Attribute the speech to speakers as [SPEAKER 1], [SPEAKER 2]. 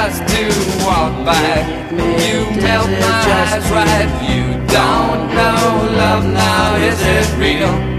[SPEAKER 1] just to walk by. You melt my eyes right. You don't know love now, is it real?